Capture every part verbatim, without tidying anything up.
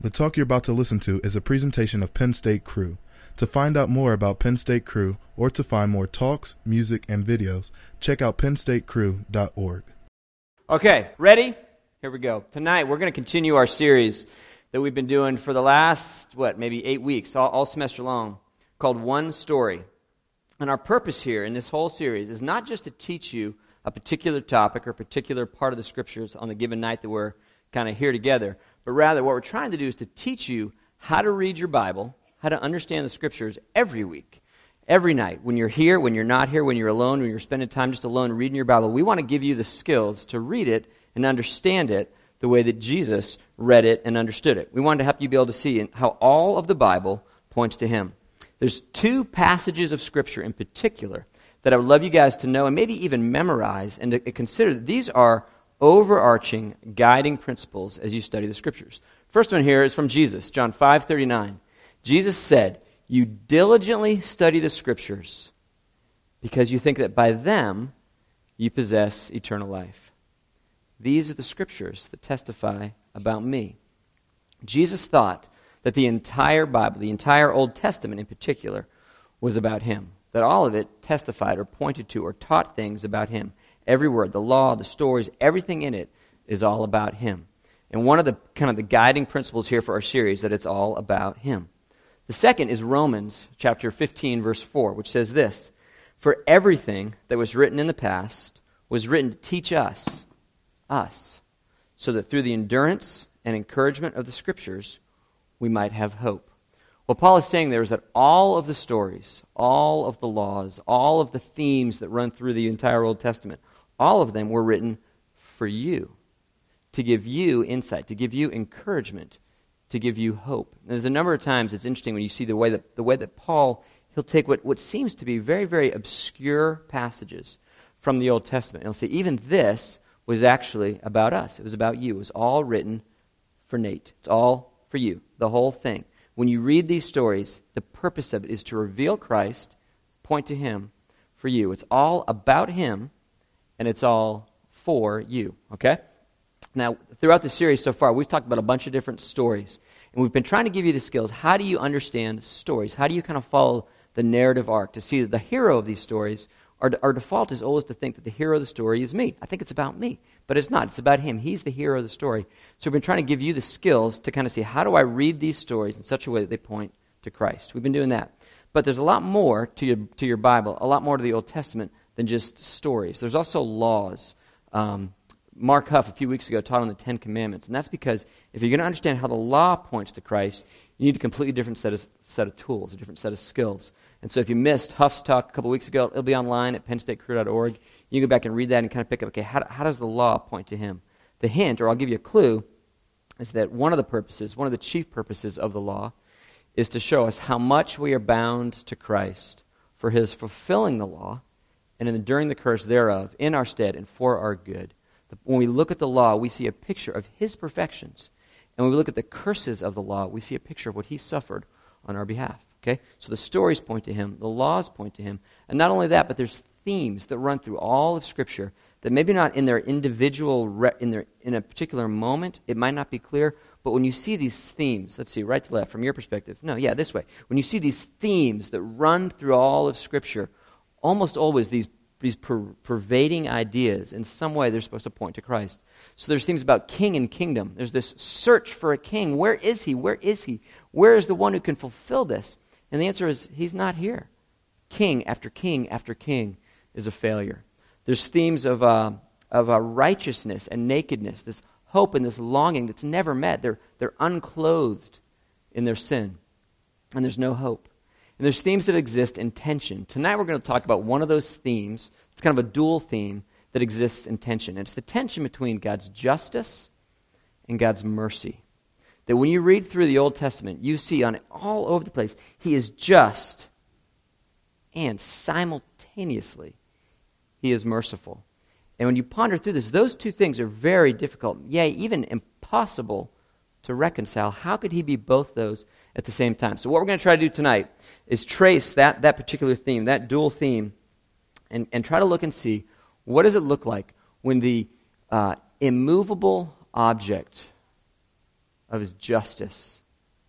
The talk you're about to listen to is a presentation of Penn State Crew. To find out more about Penn State Crew or to find more talks, music, and videos, check out penn state crew dot org. Okay, ready? Here we go. Tonight we're going to continue our series that we've been doing for the last, what, maybe eight weeks, all, all semester long, called One Story. And our purpose here in this whole series is not just to teach you a particular topic or a particular part of the Scriptures on the given night that we're kind of here together, but rather what we're trying to do is to teach you how to read your Bible, how to understand the Scriptures every week, every night. When you're here, when you're not here, when you're alone, when you're spending time just alone reading your Bible, we want to give you the skills to read it and understand it the way that Jesus read it and understood it. We wanted to help you be able to see how all of the Bible points to Him. There's two passages of Scripture in particular that I would love you guys to know and maybe even memorize and to consider that these are overarching, guiding principles as you study the Scriptures. First one here is from Jesus, John five thirty-nine. Jesus said, "You diligently study the Scriptures because you think that by them you possess eternal life. These are the Scriptures that testify about me." Jesus thought that the entire Bible, the entire Old Testament in particular, was about Him, that all of it testified or pointed to or taught things about Him. Every word, the law, the stories, everything in it is all about Him. And one of the kind of the guiding principles here for our series that it's all about Him. The second is Romans chapter fifteen, verse four, which says this: "For everything that was written in the past was written to teach us, us, so that through the endurance and encouragement of the Scriptures we might have hope." What Paul is saying there is that all of the stories, all of the laws, all of the themes that run through the entire Old Testament, all of them were written for you, to give you insight, to give you encouragement, to give you hope. And there's a number of times it's interesting when you see the way that the way that Paul, he'll take what, what seems to be very, very obscure passages from the Old Testament, and he'll say, even this was actually about us. It was about you. It was all written for Nate. It's all for you, the whole thing. When you read these stories, the purpose of it is to reveal Christ, point to Him for you. It's all about Him, and it's all for you, okay? Now, throughout the series so far, we've talked about a bunch of different stories, and we've been trying to give you the skills. How do you understand stories? How do you kind of follow the narrative arc to see that the hero of these stories, our, our default is always to think that the hero of the story is me. I think it's about me, but it's not. It's about Him. He's the hero of the story. So we've been trying to give you the skills to kind of see, how do I read these stories in such a way that they point to Christ? We've been doing that. But there's a lot more to your, to your Bible, a lot more to the Old Testament than just stories. There's also laws. Um, Mark Huff, a few weeks ago, taught on the Ten Commandments, and that's because if you're going to understand how the law points to Christ, you need a completely different set of, set of tools, a different set of skills. And so if you missed Huff's talk a couple weeks ago, it'll be online at penn state crew dot org. You can go back and read that and kind of pick up, okay, how, how does the law point to Him? The hint, or I'll give you a clue, is that one of the purposes, one of the chief purposes of the law is to show us how much we are bound to Christ for His fulfilling the law and enduring the curse thereof in our stead and for our good. When we look at the law, we see a picture of His perfections. And when we look at the curses of the law, we see a picture of what He suffered on our behalf. Okay? So the stories point to Him, the laws point to Him. And not only that, but there's themes that run through all of Scripture that maybe not in their individual, re- in their in a particular moment, it might not be clear, but when you see these themes, let's see, right to left, from your perspective, no, yeah, this way. When you see these themes that run through all of Scripture, almost always these these per- pervading ideas, in some way they're supposed to point to Christ. So there's things about king and kingdom. There's this search for a king. Where is He? Where is He? Where is the one who can fulfill this? And the answer is, He's not here. King after king after king is a failure. There's themes of uh, of uh, righteousness and nakedness, this hope and this longing that's never met. They're, they're unclothed in their sin, and there's no hope. And there's themes that exist in tension. Tonight we're going to talk about one of those themes. It's kind of a dual theme that exists in tension. And it's the tension between God's justice and God's mercy. That when you read through the Old Testament, you see on all over the place, He is just, and simultaneously, He is merciful. And when you ponder through this, those two things are very difficult, yea, even impossible to reconcile. How could He be both those at the same time? So what we're going to try to do tonight is trace that, that particular theme, that dual theme, and, and try to look and see, what does it look like when the uh, immovable object of his justice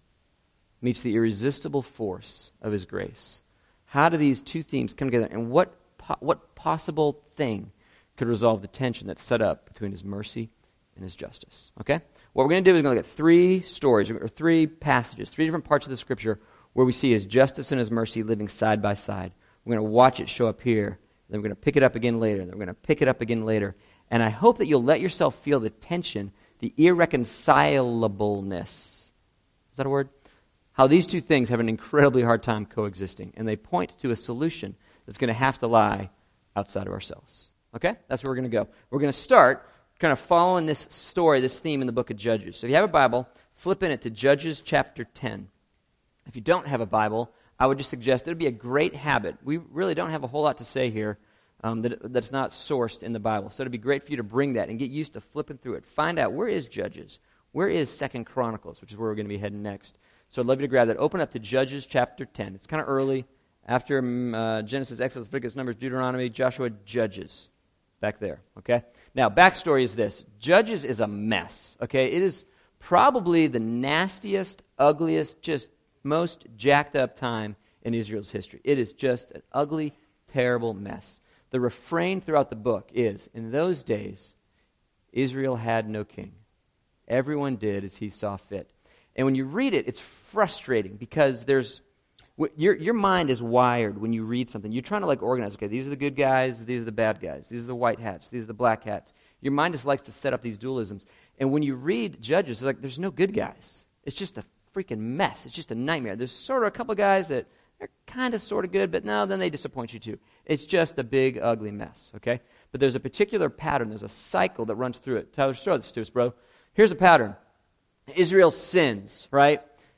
meets the irresistible force of his grace. How do these two themes come together? And what po- what possible thing could resolve the tension that's set up between his mercy and his justice? Okay? What we're going to do is we're going to look at three stories, or three passages, three different parts of the Scripture where we see his justice and his mercy living side by side. We're going to watch it show up here, then we're going to pick it up again later, then we're going to pick it up again later. And I hope that you'll let yourself feel the tension, the irreconcilableness. Is that a word? How these two things have an incredibly hard time coexisting, and they point to a solution that's going to have to lie outside of ourselves. Okay? That's where we're going to go. We're going to start kind of following this story, this theme in the book of Judges. So if you have a Bible, flip in it to Judges chapter ten. If you don't have a Bible, I would just suggest it would be a great habit. We really don't have a whole lot to say here um, that, that's not sourced in the Bible. So it would be great for you to bring that and get used to flipping through it. Find out, where is Judges? Where is Second Chronicles, which is where we're going to be heading next. So I'd love you to grab that. Open up to Judges chapter ten. It's kind of early. After um, uh, Genesis, Exodus, Leviticus, Numbers, Deuteronomy, Joshua, Judges. Back there, okay? Now, backstory is this. Judges is a mess, okay? It is probably the nastiest, ugliest, just most jacked up time in Israel's history. It is just an ugly, terrible mess. The refrain throughout the book is, in those days, Israel had no king. Everyone did as he saw fit. And when you read it, it's frustrating because there's Your your mind is wired when you read something. You're trying to like organize, okay, these are the good guys, these are the bad guys, these are the white hats, these are the black hats. Your mind just likes to set up these dualisms. And when you read Judges, it's like there's no good guys. It's just a freaking mess. It's just a nightmare. There's sort of a couple guys that are kind of sort of good, but no, then they disappoint you too. It's just a big, ugly mess, okay? But there's a particular pattern. There's a cycle that runs through it. Tyler, show this to us, bro. Here's a pattern. Israel sins, right?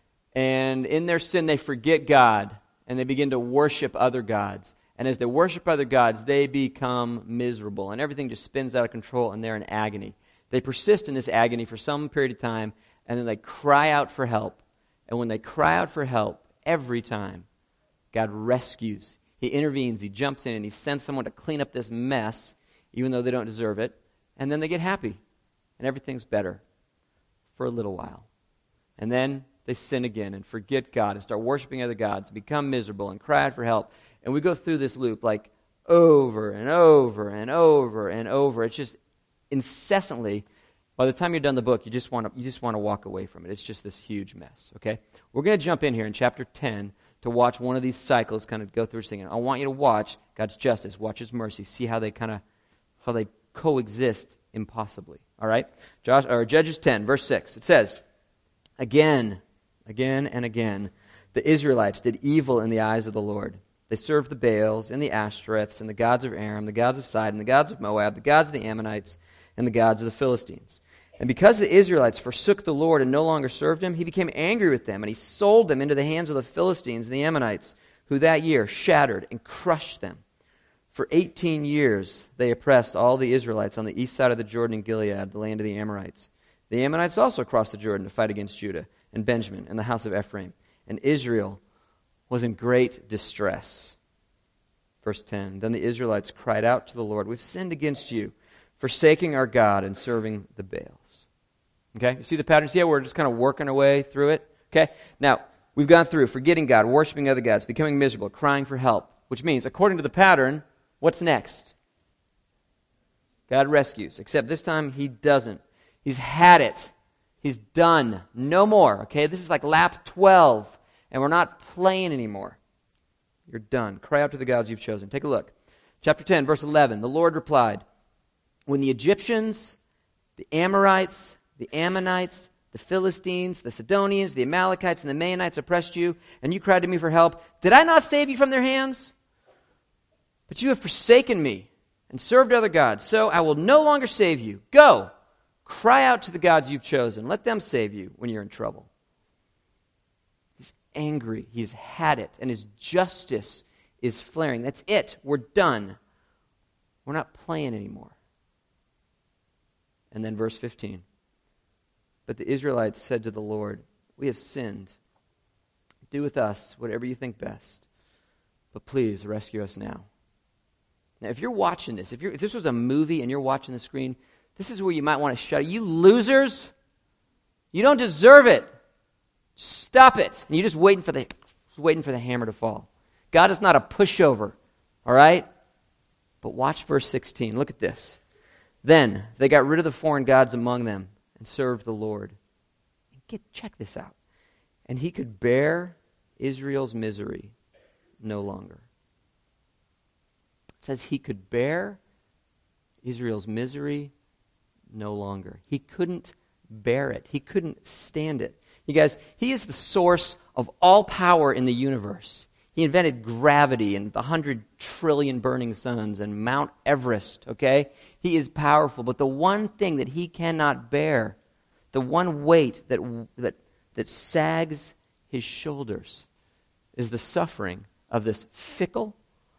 And in their sin, they forget God, and they begin to worship other gods. And as they worship other gods, they become miserable, and everything just spins out of control, and they're in agony. They persist in this agony for some period of time, and then they cry out for help. And when they cry out for help, every time, God rescues. He intervenes, he jumps in, and he sends someone to clean up this mess, even though they don't deserve it. And then they get happy, and everything's better for a little while. And then they sin again and forget God and start worshiping other gods, become miserable and cry out for help. And we go through this loop like over and over and over and over. It's just incessantly. By the time you're done the book, you just want to you just want to walk away from it. It's just this huge mess, okay? We're going to jump in here in chapter ten to watch one of these cycles kind of go through singing. I want you to watch God's justice, watch his mercy, see how they kind of how they coexist impossibly, all right? Josh, or Judges ten, verse six. It says, Again, again and again, the Israelites did evil in the eyes of the Lord. They served the Baals and the Ashtoreths and the gods of Aram, the gods of Sidon, the gods of Moab, the gods of the Ammonites, and the gods of the Philistines. And because the Israelites forsook the Lord and no longer served him, he became angry with them, and he sold them into the hands of the Philistines and the Ammonites, who that year shattered and crushed them. For eighteen years they oppressed all the Israelites on the east side of the Jordan in Gilead, the land of the Amorites. The Ammonites also crossed the Jordan to fight against Judah and Benjamin and the house of Ephraim. And Israel was in great distress. Verse ten, Then the Israelites cried out to the Lord, We've sinned against you, forsaking our God and serving the Baals. Okay, you see the pattern? See how we're just kind of working our way through it? Okay, now, we've gone through forgetting God, worshiping other gods, becoming miserable, crying for help, which means, according to the pattern, what's next? God rescues, except this time he doesn't. He's had it. He's done. No more, okay? This is like lap twelve, and we're not playing anymore. You're done. Cry out to the gods you've chosen. Take a look. Chapter ten, verse eleven, the Lord replied, When the Egyptians, the Amorites, the Ammonites, the Philistines, the Sidonians, the Amalekites, and the Maonites oppressed you, and you cried to me for help, did I not save you from their hands? But you have forsaken me and served other gods, so I will no longer save you. Go, cry out to the gods you've chosen. Let them save you when you're in trouble. He's angry. He's had it, and his justice is flaring. That's it. We're done. We're not playing anymore. And then verse fifteen. But the Israelites said to the Lord, We have sinned. Do with us whatever you think best, but please rescue us now. Now, if you're watching this, if, you're, if this was a movie and you're watching the screen, this is where you might want to shout, You losers! You don't deserve it. Stop it. And you're just waiting for the just waiting for the hammer to fall. God is not a pushover, all right? But watch verse sixteen. Look at this. Then they got rid of the foreign gods among them and served the Lord. Get, check this out. And he could bear Israel's misery no longer. It says he could bear Israel's misery no longer. He couldn't bear it. He couldn't stand it. You guys, he is the source of all power in the universe. He invented gravity and the hundred trillion burning suns and Mount Everest, okay? He is powerful, but the one thing that he cannot bear, the one weight that that that sags his shoulders, is the suffering of this fickle,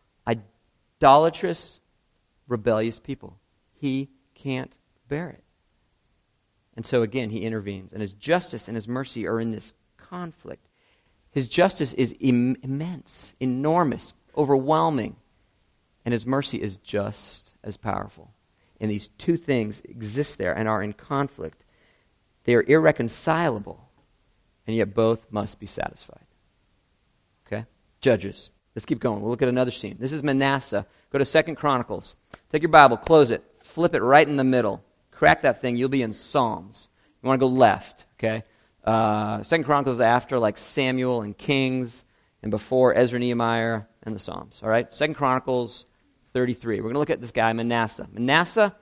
idolatrous, rebellious people. He can't bear it. And so again, he intervenes, and his justice and his mercy are in this conflict. His justice is Im- immense, enormous, overwhelming, and his mercy is just as powerful. And these two things exist there and are in conflict. They are irreconcilable, and yet both must be satisfied. Okay? Judges. Let's keep going. We'll look at another scene. This is Manasseh. Go to Second Chronicles. Take your Bible, close it, flip it right in the middle. Crack that thing, you'll be in Psalms. You want to go left, okay? Uh, Second Chronicles is after like Samuel and Kings and before Ezra, Nehemiah, and the Psalms, all right? Second Chronicles thirty-three. We're going to look at this guy, Manasseh. Manasseh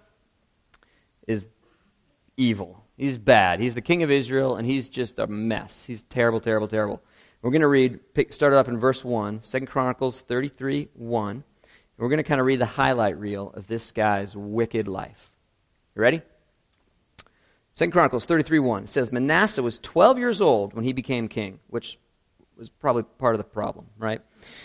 is evil. He's bad. He's the king of Israel, and he's just a mess. He's terrible, terrible, terrible. We're going to read, pick, start it up in verse one, Second Chronicles thirty-three, one. We're going to kind of read the highlight reel of this guy's wicked life. You ready? Second Chronicles thirty-three, one. It says, Manasseh was twelve years old when he became king, which was probably part of the problem, right?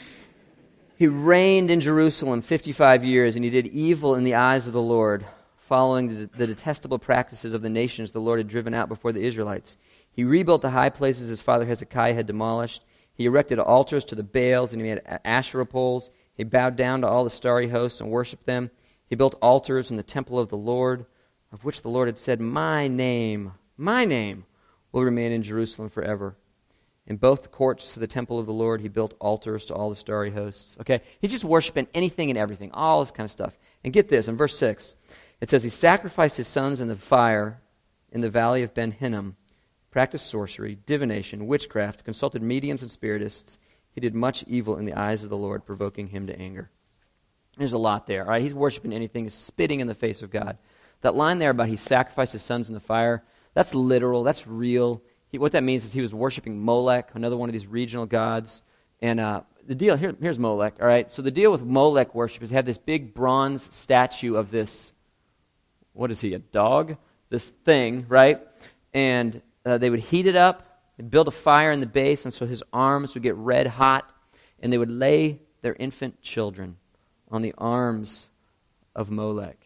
He reigned in Jerusalem fifty-five years, and he did evil in the eyes of the Lord, following the, the detestable practices of the nations the Lord had driven out before the Israelites. He rebuilt the high places his father Hezekiah had demolished. He erected altars to the Baals, and he made Asherah poles. He bowed down to all the starry hosts and worshipped them. He built altars in the temple of the Lord, of which the Lord had said, My name, my name, will remain in Jerusalem forever. In both the courts to the temple of the Lord, he built altars to all the starry hosts. Okay, he's just worshiping anything and everything, all this kind of stuff. And get this, in verse six, it says, he sacrificed his sons in the fire in the valley of Ben Hinnom, practiced sorcery, divination, witchcraft, consulted mediums and spiritists. He did much evil in the eyes of the Lord, provoking him to anger. There's a lot there, all right? He's worshiping anything, he's spitting in the face of God. That line there about he sacrificed his sons in the fire, that's literal, that's real. He, what that means is he was worshiping Molech, another one of these regional gods. And uh, the deal, here, here's Molech, all right? So the deal with Molech worship is they have this big bronze statue of this, what is he, a dog? This thing, right? And uh, they would heat it up, they'd build a fire in the base, and so his arms would get red hot, and they would lay their infant children on the arms of Molech,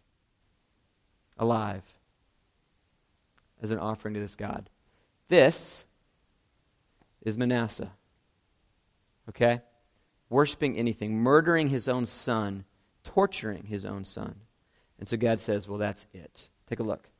alive, as an offering to this god. This is Manasseh, okay? Worshipping anything, murdering his own son, torturing his own son. And so God says, well, that's it. Take a look.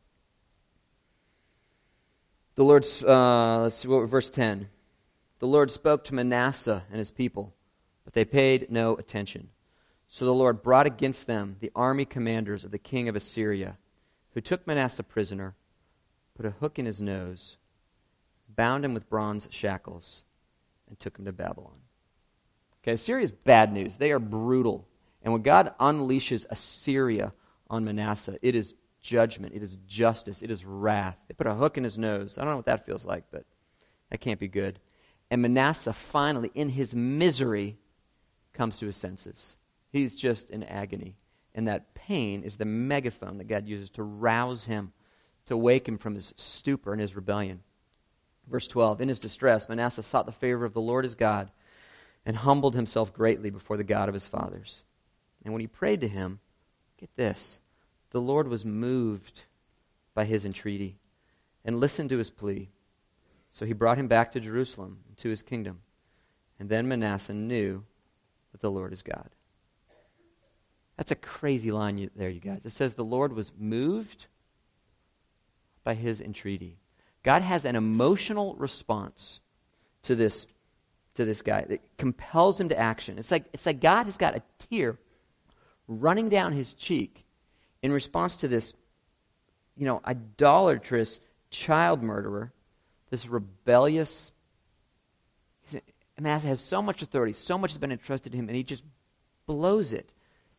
The Lord, uh, let's see, what, verse ten. The Lord spoke to Manasseh and his people, but they paid no attention. So the Lord brought against them the army commanders of the king of Assyria, who took Manasseh prisoner, put a hook in his nose, bound him with bronze shackles, and took him to Babylon. Okay, Assyria is bad news. They are brutal. And when God unleashes Assyria on Manasseh, it is judgment, it is justice, it is wrath. They put a hook in his nose. I don't know what that feels like, but that can't be good. And Manasseh finally, in his misery, comes to his senses. He's just in agony. And that pain is the megaphone that God uses to rouse him, to wake him from his stupor and his rebellion. Verse twelve, in his distress, Manasseh sought the favor of the Lord his God and humbled himself greatly before the God of his fathers. And when he prayed to him, get this, the Lord was moved by his entreaty and listened to his plea. So he brought him back to Jerusalem, to his kingdom. And then Manasseh knew that the Lord is God. That's a crazy line you, there, you guys. It says the Lord was moved by his entreaty. God has an emotional response to this, to this guy that compels him to action. It's like, it's like God has got a tear running down his cheek in response to this, you know, idolatrous child murderer, this rebellious, he's, I mean, has so much authority, so much has been entrusted to him, and he just blows it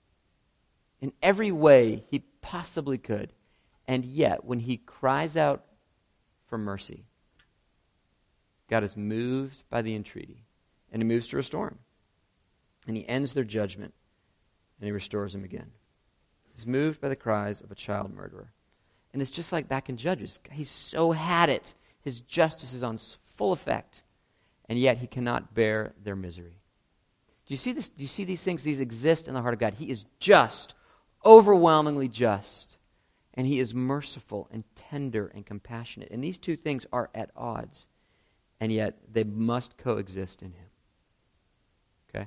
in every way he possibly could. And yet, when he cries out for mercy, God is moved by the entreaty, and he moves to restore him. And he ends their judgment, and he restores him again. He's moved by the cries of a child murderer. And it's just like back in Judges. He's so had it. His justice is on full effect, and yet he cannot bear their misery. Do you see this? Do you see these things? These exist in the heart of God. He is just, overwhelmingly just, and he is merciful and tender and compassionate. And these two things are at odds, and yet they must coexist in him. Okay?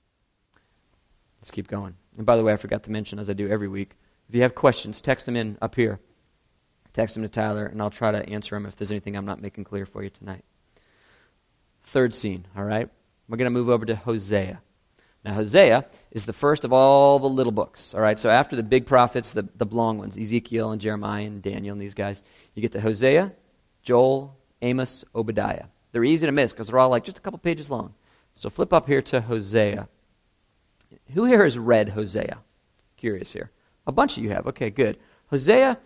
Let's keep going. And by the way, I forgot to mention, as I do every week, if you have questions, text them in up here. Text them to Tyler, and I'll try to answer them if there's anything I'm not making clear for you tonight. Third scene, all right? We're going to move over to Hosea. Now, Hosea is the first of all the little books, all right? So after the big prophets, the, the long ones, Ezekiel and Jeremiah and Daniel and these guys, you get to Hosea, Joel, Amos, Obadiah. They're easy to miss because they're all like just a couple pages long. So flip up here to Hosea. Who here has read Hosea? Curious here. A bunch of you have. Okay, good. Hosea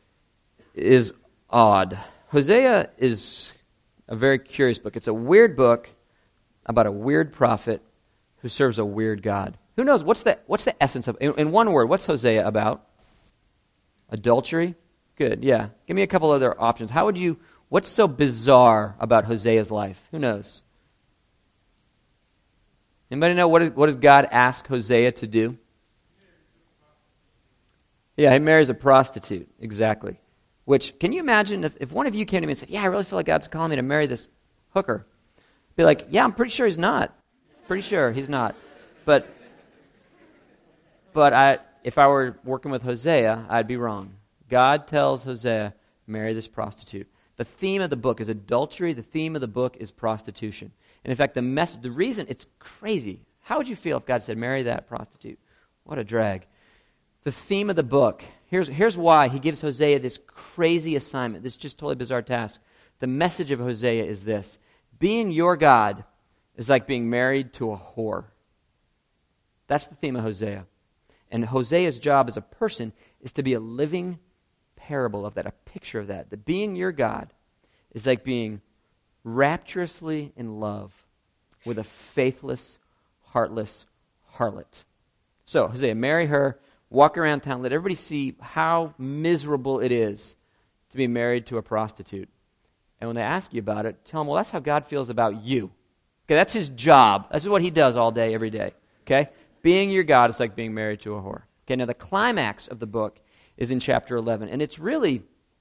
is odd. Hosea is a very curious book. It's a weird book about a weird prophet who serves a weird God. Who knows? What's the, what's the essence of, in, in one word, what's Hosea about? Adultery? Good, yeah. Give me a couple other options. How would you, what's so bizarre about Hosea's life? Who knows? Anybody know what, is, what does God ask Hosea to do? Yeah, he marries a prostitute, exactly. Which, can you imagine if, if one of you came to me and said, yeah, I really feel like God's calling me to marry this hooker. Be like, yeah, I'm pretty sure he's not. Pretty sure he's not. But but I, if I were working with Hosea, I'd be wrong. God tells Hosea, marry this prostitute. The theme of the book is adultery. The theme of the book is prostitution. And in fact, the mess, the reason, it's crazy. How would you feel if God said, marry that prostitute? What a drag. The theme of the book, here's, here's why he gives Hosea this crazy assignment, this just totally bizarre task. The message of Hosea is this: being your God is like being married to a whore. That's the theme of Hosea. And Hosea's job as a person is to be a living parable of that, a picture of that. That being your God is like being rapturously in love with a faithless, heartless harlot. So, Hosea, marry her. Walk around town, let everybody see how miserable it is to be married to a prostitute. And when they ask you about it, tell them, well, that's how God feels about you. Okay, that's his job. That's what he does all day, every day. Okay? Being your God is like being married to a whore. Okay, now the climax of the book is in chapter eleven. And it's really,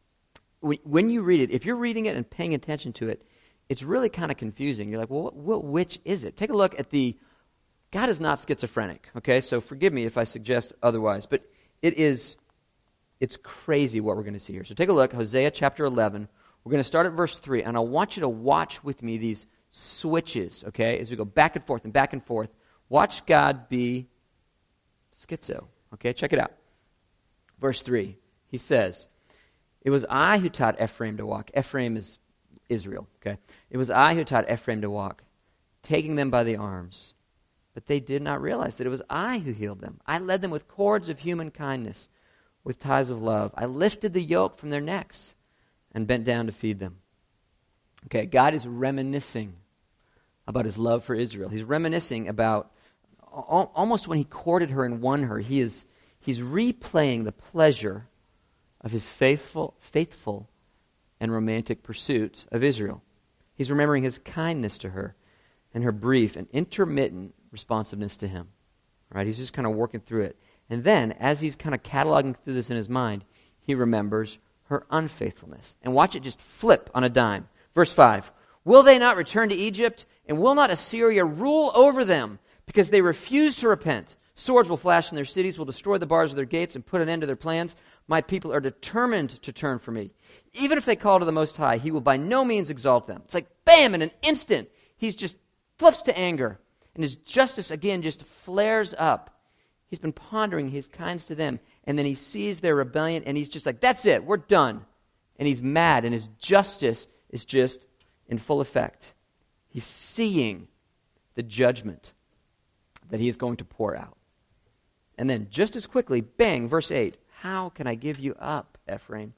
when you read it, if you're reading it and paying attention to it, it's really kind of confusing. You're like, well, what, which is it? Take a look at the God is not schizophrenic, okay? So forgive me if I suggest otherwise, but it is, it's crazy what we're going to see here. So take a look, Hosea chapter eleven. We're going to start at verse three, and I want you to watch with me these switches, okay, as we go back and forth and back and forth. Watch God be schizo, okay? Check it out. Verse three, he says, it was I who taught Ephraim to walk. Ephraim is Israel, okay? It was I who taught Ephraim to walk, taking them by the arms. But they did not realize that it was I who healed them. I led them with cords of human kindness, with ties of love. I lifted the yoke from their necks and bent down to feed them. Okay, God is reminiscing about his love for Israel. He's reminiscing about al- almost when he courted her and won her. He is he's replaying the pleasure of his faithful, faithful and romantic pursuit of Israel. He's remembering his kindness to her and her brief and intermittent responsiveness to him. All right, he's just kind of working through it. And then, as he's kind of cataloging through this in his mind, he remembers her unfaithfulness. And watch it just flip on a dime. Verse five, will they not return to Egypt, and will not Assyria rule over them, because they refuse to repent? Swords will flash in their cities, will destroy the bars of their gates, and put an end to their plans. My people are determined to turn from me. Even if they call to the Most High, he will by no means exalt them. It's like, bam, in an instant, he's just flips to anger. And his justice, again, just flares up. He's been pondering his kindness to them. And then he sees their rebellion, and he's just like, that's it, we're done. And he's mad, and his justice is just in full effect. He's seeing the judgment that he is going to pour out. And then just as quickly, bang, verse eight, how can I give you up, Ephraim?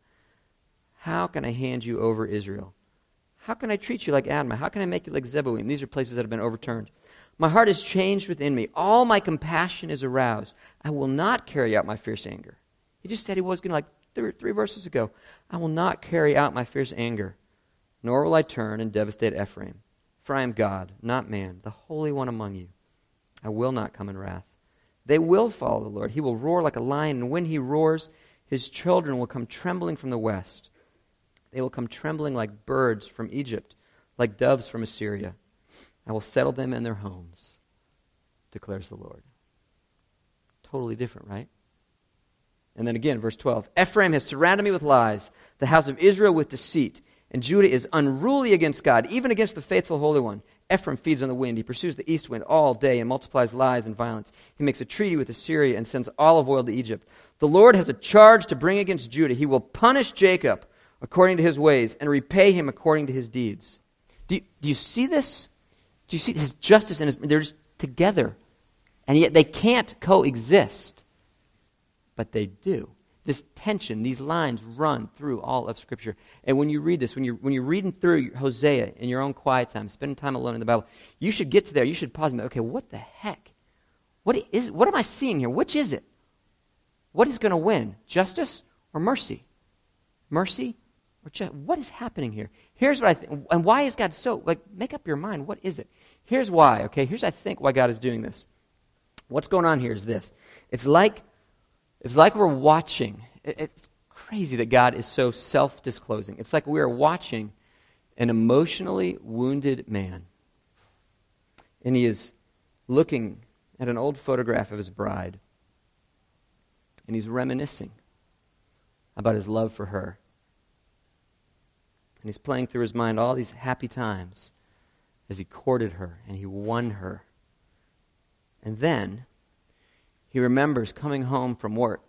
How can I hand you over, Israel? How can I treat you like Admah? How can I make you like Zeboim? These are places that have been overturned. My heart is changed within me. All my compassion is aroused. I will not carry out my fierce anger. He just said he was going to, like three, three verses ago. I will not carry out my fierce anger, nor will I turn and devastate Ephraim. For I am God, not man, the Holy One among you. I will not come in wrath. They will follow the Lord. He will roar like a lion, and when he roars, his children will come trembling from the west. They will come trembling like birds from Egypt, like doves from Assyria. I will settle them in their homes, declares the Lord. Totally different, right? And then again, verse twelve. Ephraim has surrounded me with lies, the house of Israel with deceit, and Judah is unruly against God, even against the faithful Holy One. Ephraim feeds on the wind. He pursues the east wind all day and multiplies lies and violence. He makes a treaty with Assyria and sends olive oil to Egypt. The Lord has a charge to bring against Judah. He will punish Jacob according to his ways and repay him according to his deeds. Do you, do you see this? Do you see his justice and his, they're just together. And yet they can't coexist. But they do. This tension, these lines run through all of Scripture. And when you read this, when you're, when you're reading through Hosea in your own quiet time, spending time alone in the Bible, you should get to there. You should pause and be, okay, what the heck? What is? What am I seeing here? Which is it? What is going to win? Justice or mercy? Mercy or justice? What is happening here? Here's what I think. And why is God so, like, make up your mind. What is it? Here's why, okay? Here's, I think, why God is doing this. What's going on here is this. It's like It's like we're watching. It's crazy that God is so self-disclosing. It's like we are watching an emotionally wounded man. And he is looking at an old photograph of his bride. And he's reminiscing about his love for her. And he's playing through his mind all these happy times as he courted her and he won her. And then he remembers coming home from work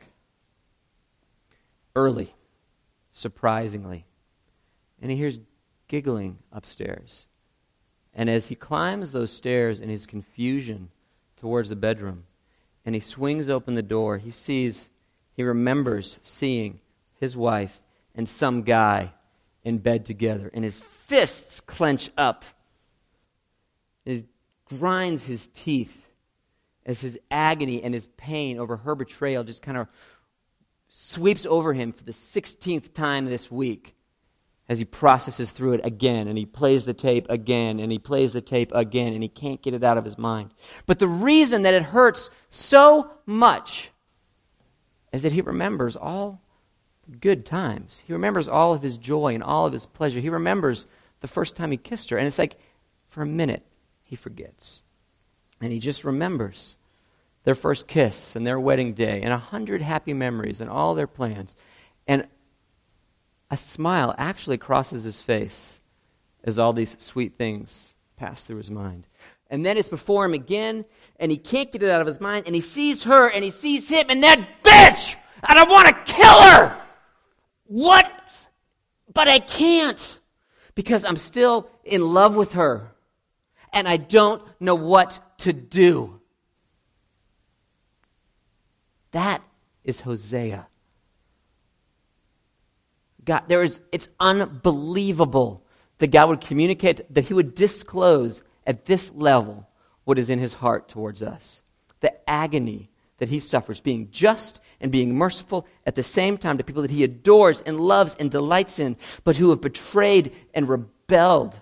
early, surprisingly, and he hears giggling upstairs. And as he climbs those stairs in his confusion towards the bedroom, and he swings open the door, he sees, he remembers seeing his wife and some guy in bed together, and his fists clench up. He grinds his teeth as his agony and his pain over her betrayal just kind of sweeps over him for the sixteenth time this week as he processes through it again, and he plays the tape again, and he plays the tape again, and he can't get it out of his mind. But the reason that it hurts so much is that he remembers all the good times. He remembers all of his joy and all of his pleasure. He remembers the first time he kissed her, and it's like, for a minute, he forgets. And he just remembers their first kiss and their wedding day and a hundred happy memories and all their plans. And a smile actually crosses his face as all these sweet things pass through his mind. And then it's before him again, and he can't get it out of his mind, and he sees her, and he sees him, and that bitch! And I want to kill her! What? But I can't, because I'm still in love with her. And I don't know what to do. That is Hosea. God, there is, it's unbelievable that God would communicate, that he would disclose at this level what is in his heart towards us. The agony that he suffers, being just and being merciful at the same time to people that he adores and loves and delights in, but who have betrayed and rebelled.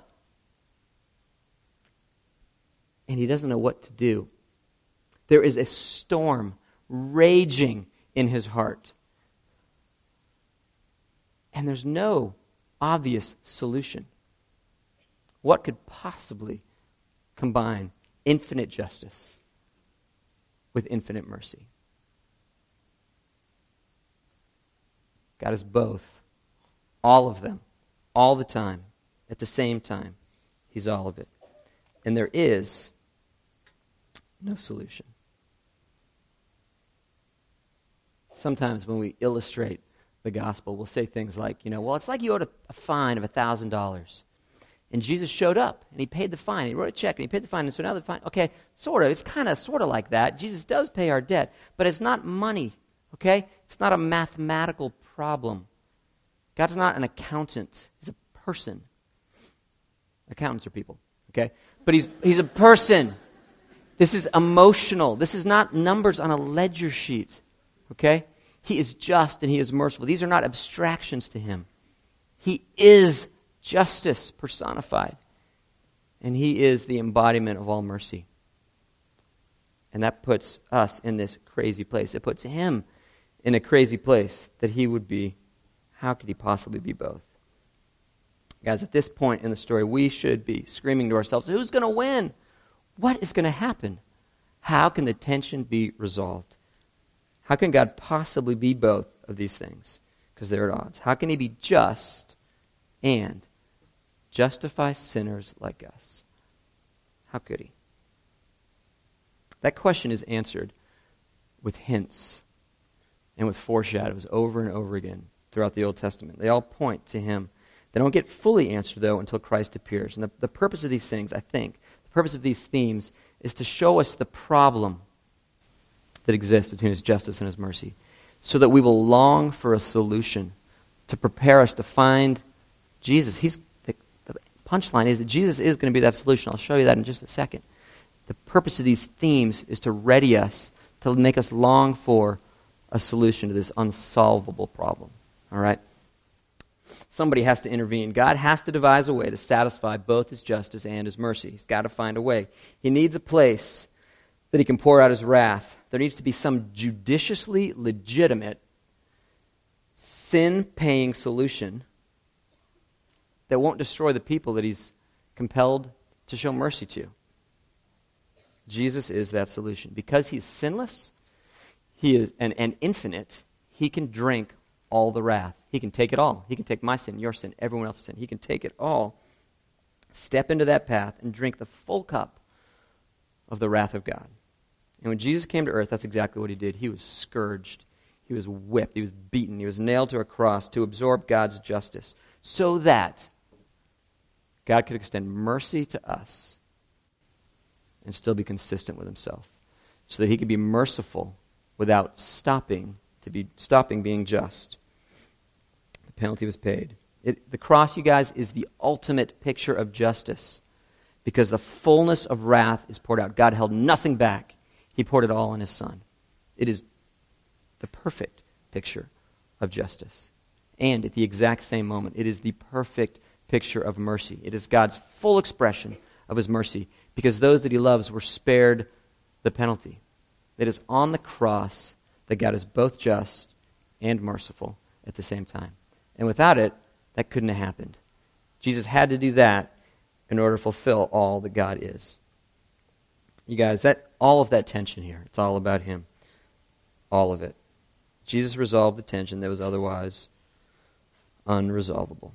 And he doesn't know what to do. There is a storm raging in his heart. And there's no obvious solution. What could possibly combine infinite justice with infinite mercy? God is both. All of them. All the time. At the same time. He's all of it. And there is no solution. Sometimes when we illustrate the gospel, we'll say things like, you know, well, it's like you owed a, a fine of one thousand dollars. And Jesus showed up, and he paid the fine. He wrote a check, and he paid the fine, and so now the fine, okay, sort of. It's kind of sort of like that. Jesus does pay our debt, but it's not money, okay? It's not a mathematical problem. God's not an accountant. He's a person. Accountants are people, okay? But he's he's a person. This is emotional. This is not numbers on a ledger sheet, okay? He is just and he is merciful. These are not abstractions to him. He is justice personified. And he is the embodiment of all mercy. And that puts us in this crazy place. It puts him in a crazy place that he would be. How could he possibly be both? Guys, at this point in the story, we should be screaming to ourselves, who's going to win? What is going to happen? How can the tension be resolved? How can God possibly be both of these things? Because they're at odds. How can he be just and justify sinners like us? How could he? That question is answered with hints and with foreshadows over and over again throughout the Old Testament. They all point to him. They don't get fully answered, though, until Christ appears. And the, the purpose of these things, I think, the purpose of these themes is to show us the problem that exists between his justice and his mercy, so that we will long for a solution to prepare us to find Jesus. He's the, the punchline is that Jesus is going to be that solution. I'll show you that in just a second. The purpose of these themes is to ready us, to make us long for a solution to this unsolvable problem. All right? Somebody has to intervene. God has to devise a way to satisfy both his justice and his mercy. He's got to find a way. He needs a place that he can pour out his wrath. There needs to be some judiciously legitimate, sin-paying solution that won't destroy the people that he's compelled to show mercy to. Jesus is that solution. Because he's sinless, he is and, and infinite, he can drink all the wrath. He can take it all. He can take my sin, your sin, everyone else's sin. He can take it all, step into that path, and drink the full cup of the wrath of God. And when Jesus came to earth, that's exactly what he did. He was scourged. He was whipped. He was beaten. He was nailed to a cross to absorb God's justice so that God could extend mercy to us and still be consistent with himself, so that he could be merciful without stopping to be stopping being just. The penalty was paid. It, the cross, you guys, is the ultimate picture of justice, because the fullness of wrath is poured out. God held nothing back. He poured it all on his Son. It is the perfect picture of justice. And at the exact same moment, it is the perfect picture of mercy. It is God's full expression of his mercy, because those that he loves were spared the penalty. It is on the cross that God is both just and merciful at the same time. And without it, that couldn't have happened. Jesus had to do that in order to fulfill all that God is. You guys, that all of that tension here, it's all about him. All of it. Jesus resolved the tension that was otherwise unresolvable.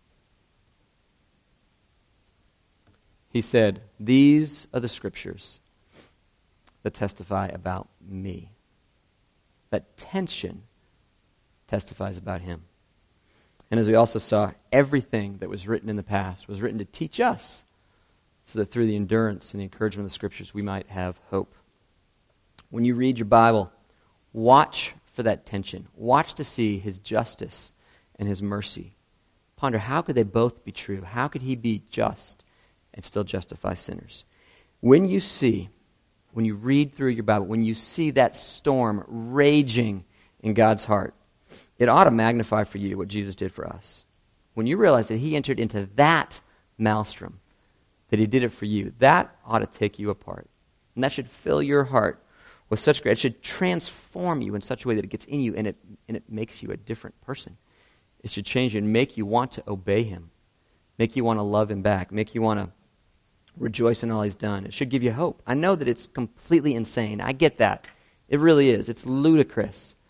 He said, "These are the scriptures that testify about me." That tension testifies about him. And as we also saw, everything that was written in the past was written to teach us, so that through the endurance and the encouragement of the scriptures, we might have hope. When you read your Bible, watch for that tension. Watch to see his justice and his mercy. Ponder, how could they both be true? How could he be just and still justify sinners? When you see, when you read through your Bible, when you see that storm raging in God's heart, it ought to magnify for you what Jesus did for us. When you realize that he entered into that maelstrom, that he did it for you, that ought to take you apart. And that should fill your heart with such great, it should transform you in such a way that it gets in you and it, and it makes you a different person. It should change you and make you want to obey him, make you want to love him back, make you want to rejoice in all he's done. It should give you hope. I know that it's completely insane. I get that. It really is. It's ludicrous.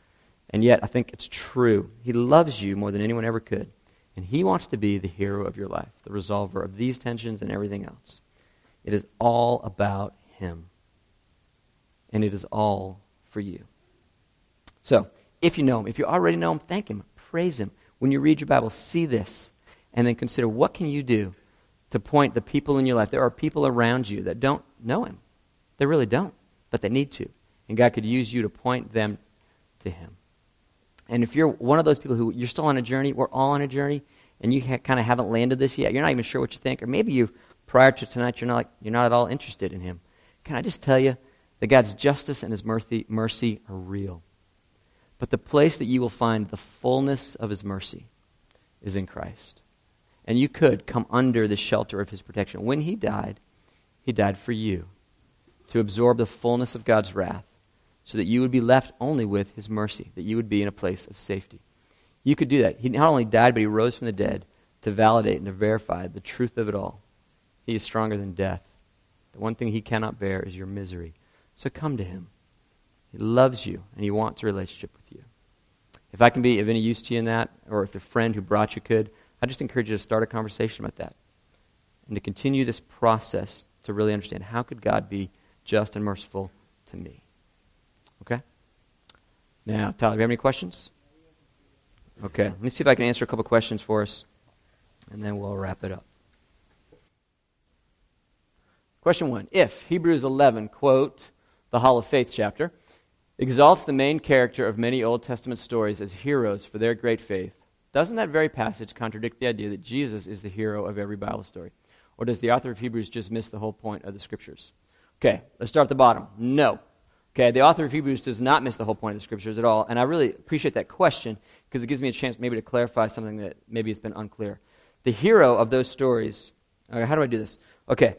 And yet, I think it's true. He loves you more than anyone ever could. And he wants to be the hero of your life, the resolver of these tensions and everything else. It is all about him. And it is all for you. So, if you know him, if you already know him, thank him, praise him. When you read your Bible, see this, and then consider what can you do to point the people in your life. There are people around you that don't know him. They really don't, but they need to. And God could use you to point them to him. And if you're one of those people who, you're still on a journey, we're all on a journey, and you ha- kind of haven't landed this yet, you're not even sure what you think, or maybe you, prior to tonight, you're not, like, you're not at all interested in him. Can I just tell you that God's justice and his mercy, mercy are real. But the place that you will find the fullness of his mercy is in Christ. And you could come under the shelter of his protection. When he died, he died for you, to absorb the fullness of God's wrath, so that you would be left only with his mercy, that you would be in a place of safety. You could do that. He not only died, but he rose from the dead to validate and to verify the truth of it all. He is stronger than death. The one thing he cannot bear is your misery. So come to him. He loves you, and he wants a relationship with you. If I can be of any use to you in that, or if the friend who brought you could, I just encourage you to start a conversation about that and to continue this process to really understand how could God be just and merciful to me. Okay? Now, Tyler, do you have any questions? Okay, let me see if I can answer a couple questions for us, and then we'll wrap it up. Question one. If Hebrews eleven, quote, the Hall of Faith chapter, exalts the main character of many Old Testament stories as heroes for their great faith, doesn't that very passage contradict the idea that Jesus is the hero of every Bible story? Or does the author of Hebrews just miss the whole point of the Scriptures? Okay, let's start at the bottom. No. Okay, the author of Hebrews does not miss the whole point of the Scriptures at all, and I really appreciate that question because it gives me a chance maybe to clarify something that maybe has been unclear. The hero of those stories, okay, how do I do this? Okay.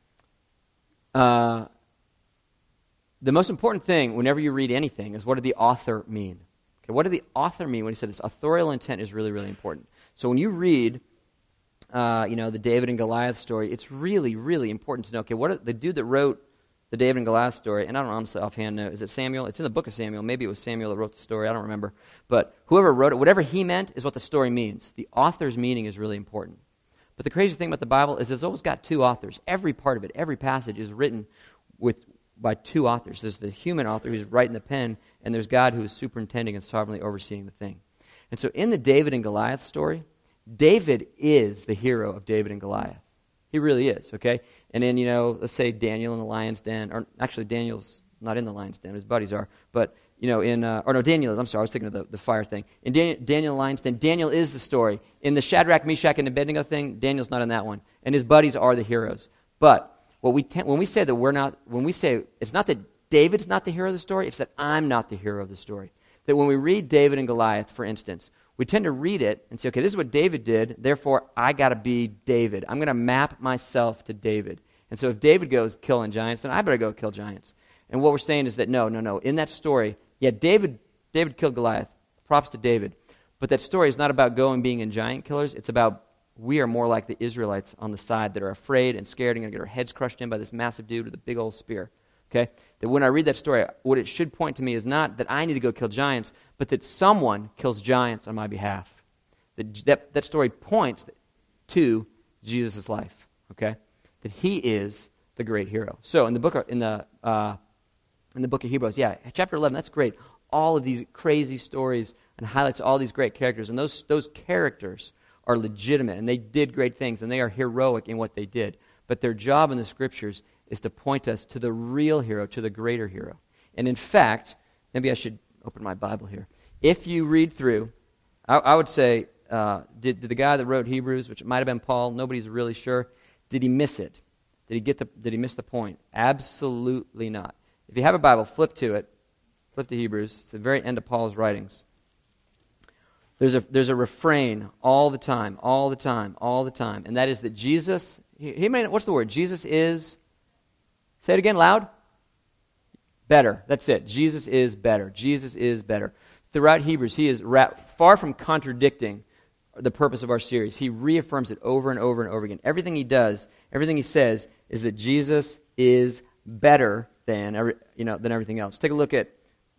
Uh, the most important thing whenever you read anything is what did the author mean? Okay, what did the author mean when he said this? Authorial intent is really, really important. So when you read, uh, you know, the David and Goliath story, it's really, really important to know, okay, what are, the dude that wrote the David and Goliath story, and I don't honestly offhand know, is it Samuel? It's in the book of Samuel. Maybe it was Samuel that wrote the story. I don't remember. But whoever wrote it, whatever he meant is what the story means. The author's meaning is really important. But the crazy thing about the Bible is it's always got two authors. Every part of it, every passage is written with by two authors. There's the human author who's writing the pen, and there's God who is superintending and sovereignly overseeing the thing. And so in the David and Goliath story, David is the hero of David and Goliath. He really is, okay? And then, you know, let's say Daniel in the lion's den, or actually Daniel's not in the lion's den, his buddies are, but, you know, in, uh, or no, Daniel, I'm sorry, I was thinking of the, the fire thing. In Daniel, Daniel in the lion's den, Daniel is the story. In the Shadrach, Meshach, and Abednego thing, Daniel's not in that one. And his buddies are the heroes. But what we te- when we say that we're not, when we say, it's not that David's not the hero of the story, it's that I'm not the hero of the story. That when we read David and Goliath, for instance, we tend to read it and say, okay, this is what David did, therefore I got to be David. I'm going to map myself to David. And so if David goes killing giants, then I better go kill giants. And what we're saying is that no, no, no. In that story, yeah, David David killed Goliath. Props to David. But that story is not about going being in giant killers. It's about we are more like the Israelites on the side that are afraid and scared and going to get our heads crushed in by this massive dude with a big old spear. Okay? That when I read that story, what it should point to me is not that I need to go kill giants, but that someone kills giants on my behalf. That that, that story points to Jesus' life. Okay? That he is the great hero. So in the book of, in the uh, in the book of Hebrews, yeah, chapter eleven, that's great. All of these crazy stories and highlights all these great characters, and those those characters are legitimate, and they did great things, and they are heroic in what they did. But their job in the Scriptures is to point us to the real hero, to the greater hero. And in fact, maybe I should open my Bible here. If you read through, I, I would say, uh, did, did the guy that wrote Hebrews, which might have been Paul, nobody's really sure, did he miss it? Did he get the? Did he miss the point? Absolutely not. If you have a Bible, flip to it. Flip to Hebrews. It's the very end of Paul's writings. There's a there's a refrain all the time, all the time, all the time, and that is that Jesus. He, he made, what's the word? Jesus is. Say it again, loud. Better. That's it. Jesus is better. Jesus is better. Throughout Hebrews, he is wrapped, far from contradicting the purpose of our series. He reaffirms it over and over and over again. Everything he does, everything he says, is that Jesus is better than every, you know than everything else. Take a look at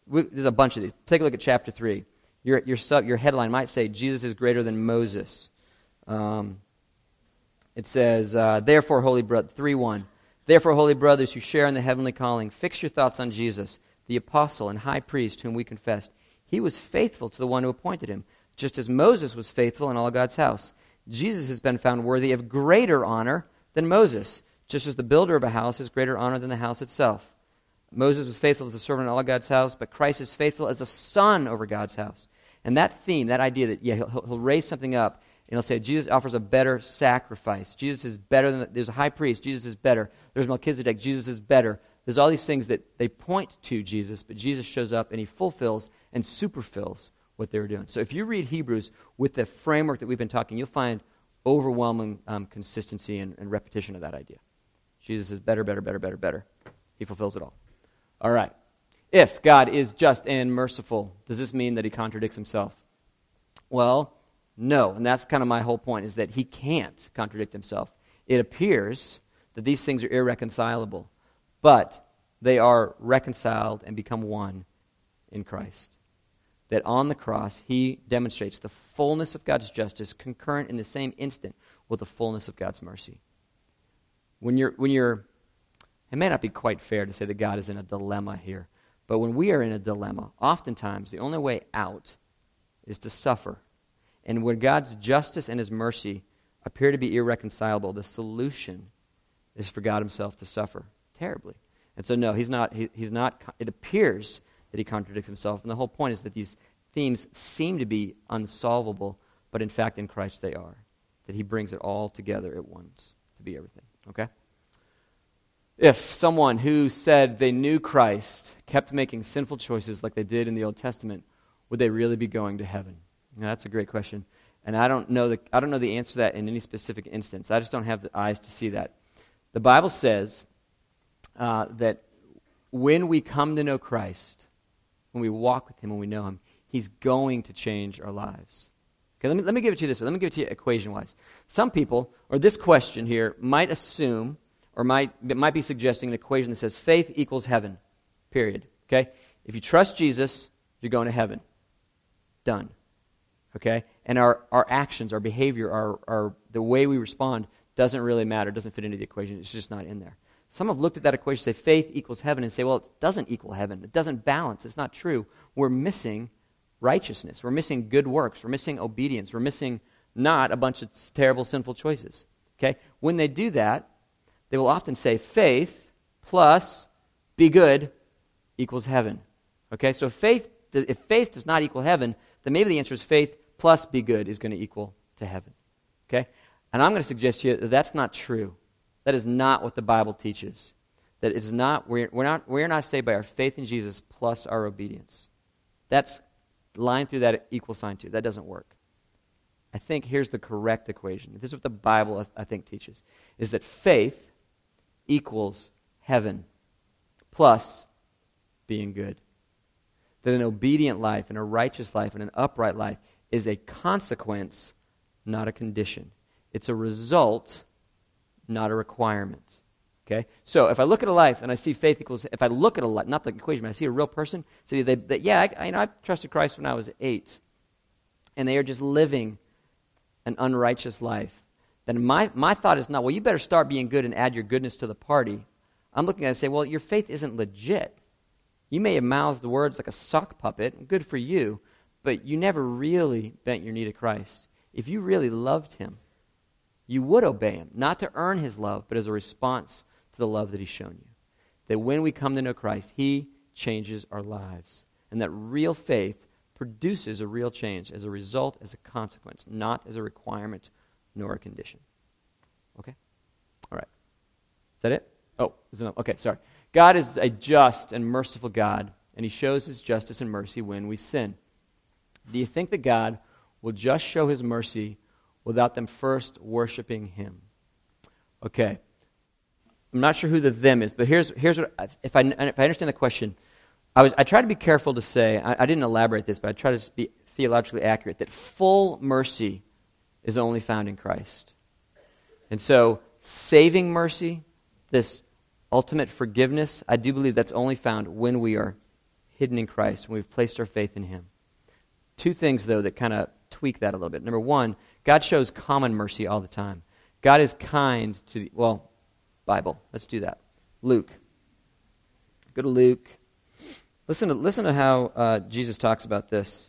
we, there's a bunch of these. Take a look at chapter three. Your, your, sub, your headline might say, Jesus is greater than Moses. Um, it says, uh, therefore, holy brother, three one. Therefore, holy brothers who share in the heavenly calling, fix your thoughts on Jesus, the apostle and high priest whom we confessed. He was faithful to the one who appointed him, just as Moses was faithful in all God's house. Jesus has been found worthy of greater honor than Moses, just as the builder of a house is greater honor than the house itself. Moses was faithful as a servant in all God's house, but Christ is faithful as a son over God's house. And that theme, that idea that, yeah, he'll, he'll raise something up, and he'll say, Jesus offers a better sacrifice. Jesus is better than, the, there's a high priest, Jesus is better. There's Melchizedek, Jesus is better. There's all these things that they point to Jesus, but Jesus shows up and he fulfills and superfills what they were doing. So if you read Hebrews with the framework that we've been talking, you'll find overwhelming um, consistency and, and repetition of that idea. Jesus is better, better, better, better, better. He fulfills it all. All right. If God is just and merciful, does this mean that he contradicts himself? Well, no. And that's kind of my whole point, is that he can't contradict himself. It appears that these things are irreconcilable, but they are reconciled and become one in Christ. That on the cross, he demonstrates the fullness of God's justice concurrent in the same instant with the fullness of God's mercy. When you're, when you're, it may not be quite fair to say that God is in a dilemma here, but when we are in a dilemma, oftentimes the only way out is to suffer. And when God's justice and his mercy appear to be irreconcilable, the solution is for God himself to suffer terribly. And so no, he's not, he, he's not, it appears that he contradicts himself. And the whole point is that these themes seem to be unsolvable, but in fact in Christ they are. That he brings it all together at once to be everything. Okay? If someone who said they knew Christ kept making sinful choices like they did in the Old Testament, would they really be going to heaven? Now, that's a great question. And I don't know the, I don't know the answer to that in any specific instance. I just don't have the eyes to see that. The Bible says uh, that when we come to know Christ, when we walk with him, when we know him, he's going to change our lives. Okay, let me, let me give it to you this way. Let me give it to you equation-wise. Some people, or this question here, might assume, or might, it might be suggesting an equation that says faith equals heaven, period. Okay? If you trust Jesus, you're going to heaven. Done. Okay? And our, our actions, our behavior, our, our the way we respond doesn't really matter, doesn't fit into the equation. It's just not in there. Some have looked at that equation, say faith equals heaven, and say, well, it doesn't equal heaven. It doesn't balance. It's not true. We're missing righteousness. We're missing good works. We're missing obedience. We're missing not a bunch of terrible, sinful choices. Okay? When they do that, they will often say faith plus be good equals heaven. Okay? So if faith, if faith does not equal heaven, then maybe the answer is faith plus be good is going to equal to heaven. Okay? And I'm going to suggest to you that that's not true. That is not what the Bible teaches. That it's not, we're, we're not, we're not saved by our faith in Jesus plus our obedience. That's line through that equal sign to. That doesn't work. I think here's the correct equation. This is what the Bible, I think, teaches, is that faith equals heaven plus being good. That an obedient life and a righteous life and an upright life is a consequence, not a condition. It's a result, not a requirement. Okay? So if I look at a life and I see faith equals, if I look at a life, not the equation, but I see a real person, see they, they, yeah, I, I, you know, I trusted Christ when I was eight, and they are just living an unrighteous life, then my, my thought is not, well, you better start being good and add your goodness to the party. I'm looking at it and say, well, your faith isn't legit. You may have mouthed words like a sock puppet, good for you, but you never really bent your knee to Christ. If you really loved him, you would obey him, not to earn his love, but as a response to the love that he's shown you. That when we come to know Christ, he changes our lives. And that real faith produces a real change as a result, as a consequence, not as a requirement nor a condition. Okay? All right. Is that it? Oh, is it, okay, sorry. God is a just and merciful God, and he shows his justice and mercy when we sin. Do you think that God will just show his mercy without them first worshiping him? Okay. I'm not sure who the them is, but here's here's what, if I if I understand the question, I was I tried to be careful to say, I, I didn't elaborate this, but I tried to be theologically accurate, that full mercy is only found in Christ. And so, saving mercy, this ultimate forgiveness, I do believe that's only found when we are hidden in Christ, when we've placed our faith in him. Two things, though, that kind of tweak that a little bit. Number one, God shows common mercy all the time. God is kind to the, well, Bible. Let's do that. Luke. Go to Luke. Listen to, listen to how uh, Jesus talks about this.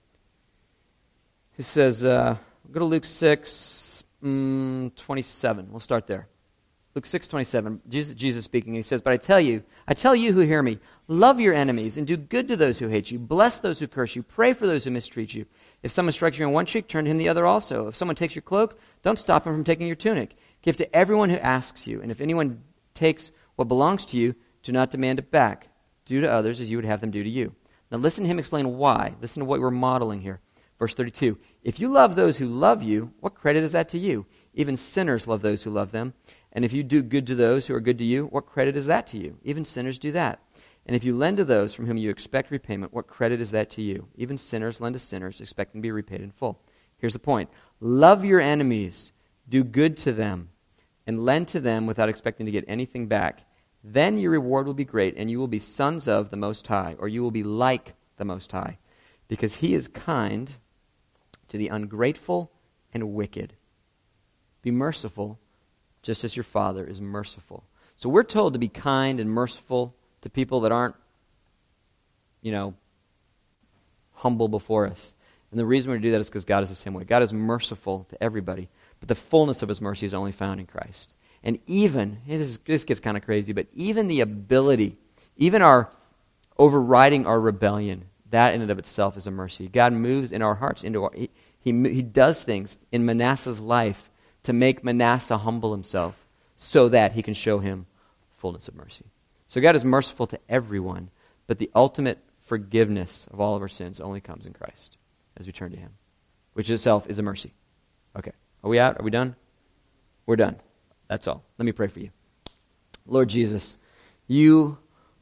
He says, uh, go to Luke six, mm, twenty-seven. We'll start there. Luke six twenty-seven, Jesus, Jesus speaking, he says, "But I tell you, I tell you who hear me, love your enemies and do good to those who hate you. Bless those who curse you. Pray for those who mistreat you. If someone strikes you on one cheek, turn to him the other also. If someone takes your cloak, don't stop him from taking your tunic. Give to everyone who asks you. And if anyone takes what belongs to you, do not demand it back. Do to others as you would have them do to you." Now listen to him explain why. Listen to what we're modeling here. Verse thirty-two, "If you love those who love you, what credit is that to you? Even sinners love those who love them. And if you do good to those who are good to you, what credit is that to you? Even sinners do that. And if you lend to those from whom you expect repayment, what credit is that to you? Even sinners lend to sinners, expecting to be repaid in full." Here's the point. Love your enemies, do good to them, and lend to them without expecting to get anything back. Then your reward will be great, and you will be sons of the Most High, or you will be like the Most High, because he is kind to the ungrateful and wicked. Be merciful, just as your Father is merciful. So we're told to be kind and merciful to people that aren't, you know, humble before us. And the reason we do that is because God is the same way. God is merciful to everybody, but the fullness of his mercy is only found in Christ. And even, this, this gets kind of crazy, but even the ability, even our overriding our rebellion, that in and of itself is a mercy. God moves in our hearts into our, he, he, he does things in Manasseh's life to make Manasseh humble himself so that he can show him fullness of mercy. So God is merciful to everyone, but the ultimate forgiveness of all of our sins only comes in Christ as we turn to him, which itself is a mercy. Okay, are we out? Are we done? We're done. That's all. Let me pray for you. Lord Jesus, you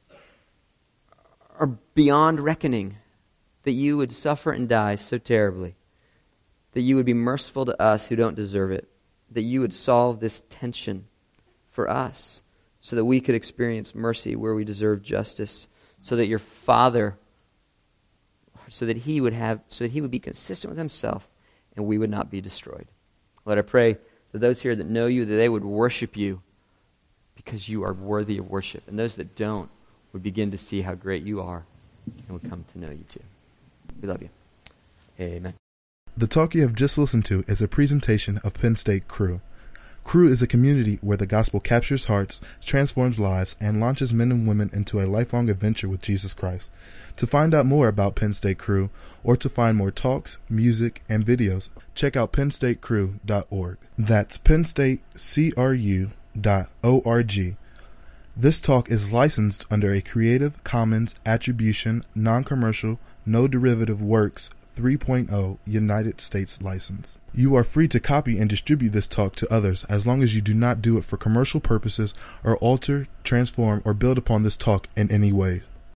are beyond reckoning that you would suffer and die so terribly, that you would be merciful to us who don't deserve it, that you would solve this tension for us so that we could experience mercy where we deserve justice, so that your Father, so that he would have, so that he would be consistent with himself and we would not be destroyed. Lord, I pray that those here that know you, that they would worship you because you are worthy of worship, and those that don't would begin to see how great you are and would come to know you too. We love you. Amen. The talk you have just listened to is a presentation of Penn State Crew. Crew is a community where the gospel captures hearts, transforms lives, and launches men and women into a lifelong adventure with Jesus Christ. To find out more about Penn State Crew, or to find more talks, music, and videos, check out penn state crew dot org. That's penn state crew dot org. This talk is licensed under a Creative Commons Attribution, Non-Commercial, No Derivative Works three point oh United States license. You are free to copy and distribute this talk to others as long as you do not do it for commercial purposes or alter, transform, or build upon this talk in any way.